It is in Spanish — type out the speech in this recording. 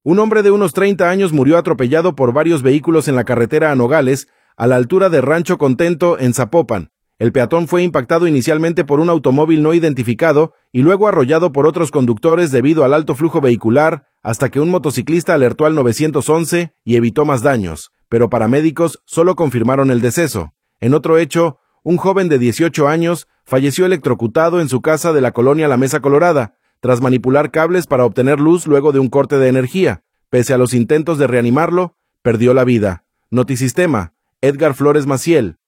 Un hombre de unos 30 años murió atropellado por varios vehículos en la carretera a Nogales, a la altura de Rancho Contento, en Zapopan. El peatón fue impactado inicialmente por un automóvil no identificado y luego arrollado por otros conductores debido al alto flujo vehicular, hasta que un motociclista alertó al 911 y evitó más daños, pero paramédicos solo confirmaron el deceso. En otro hecho, un joven de 18 años falleció electrocutado en su casa de la colonia La Mesa Colorada, tras manipular cables para obtener luz luego de un corte de energía. Pese a los intentos de reanimarlo, perdió la vida. Notisistema, Edgar Flores Maciel.